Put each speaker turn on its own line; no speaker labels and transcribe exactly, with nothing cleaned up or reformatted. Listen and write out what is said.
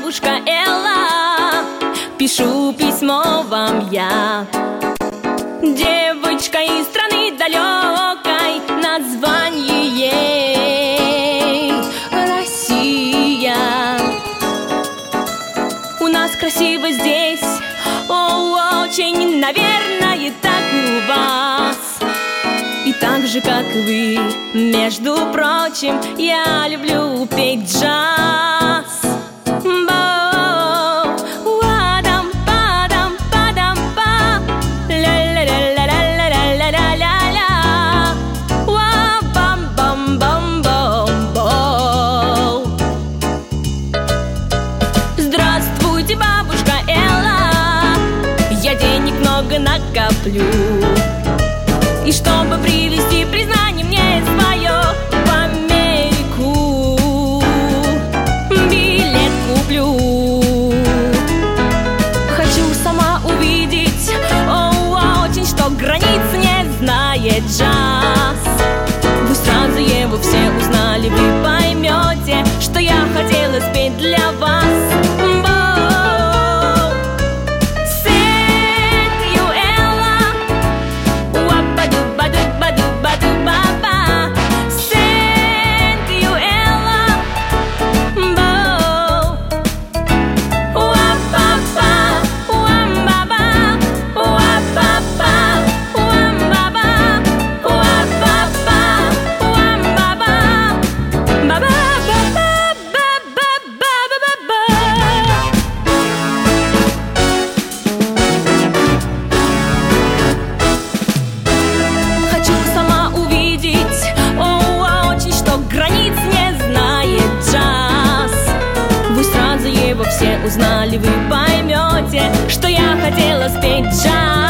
бабушка Элла, пишу письмо вам я. Девочка из страны далекой, название ей Россия. У нас красиво здесь, о, очень, наверное, так у вас. И так же, как и вы, между прочим, я люблю петь джаз. Здравствуйте, бабушка Элла, я денег много накоплю, и чтобы привезти признание мне свое в Америку, билет куплю. Хочу сама увидеть, о, очень, что границ не знает джаз. Вы сразу его все узнали, вы поймете, что я хотела спеть для вас. Все узнали, вы поймете, что я хотела спеть джаз.